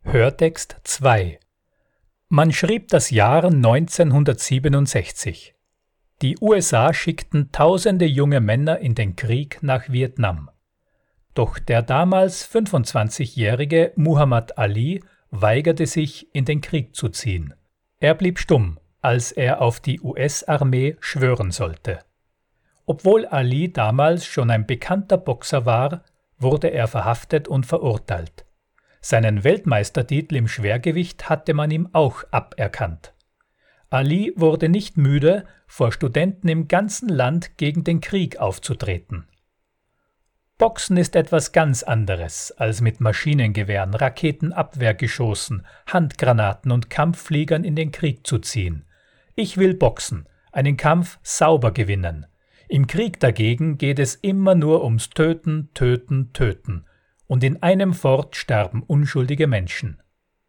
Hörtext 2. Man schrieb das Jahr 1967. Die USA schickten tausende junge Männer in den Krieg nach Vietnam. Doch der damals 25-jährige Muhammad Ali weigerte sich, in den Krieg zu ziehen. Er blieb stumm, als er auf die US-Armee schwören sollte. Obwohl Ali damals schon ein bekannter Boxer war, wurde er verhaftet und verurteilt. Seinen Weltmeistertitel im Schwergewicht hatte man ihm auch aberkannt. Ali wurde nicht müde, vor Studenten im ganzen Land gegen den Krieg aufzutreten. Boxen ist etwas ganz anderes, als mit Maschinengewehren, Raketenabwehrgeschossen, Handgranaten und Kampffliegern in den Krieg zu ziehen. Ich will boxen, einen Kampf sauber gewinnen. Im Krieg dagegen geht es immer nur ums Töten, Töten, Töten. Und in einem fort sterben unschuldige Menschen.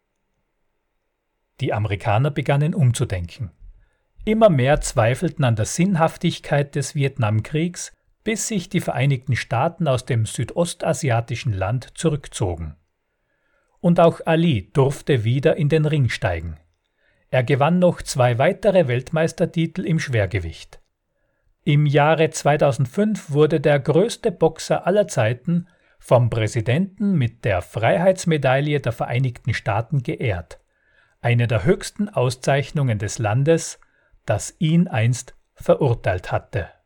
Die Amerikaner begannen umzudenken. Immer mehr zweifelten an der Sinnhaftigkeit des Vietnamkriegs, bis sich die Vereinigten Staaten aus dem südostasiatischen Land zurückzogen. Und auch Ali durfte wieder in den Ring steigen. Er gewann noch 2 weitere Weltmeistertitel im Schwergewicht. Im Jahre 2005 wurde der größte Boxer aller Zeiten vom Präsidenten mit der Freiheitsmedaille der Vereinigten Staaten geehrt, eine der höchsten Auszeichnungen des Landes, das ihn einst verurteilt hatte.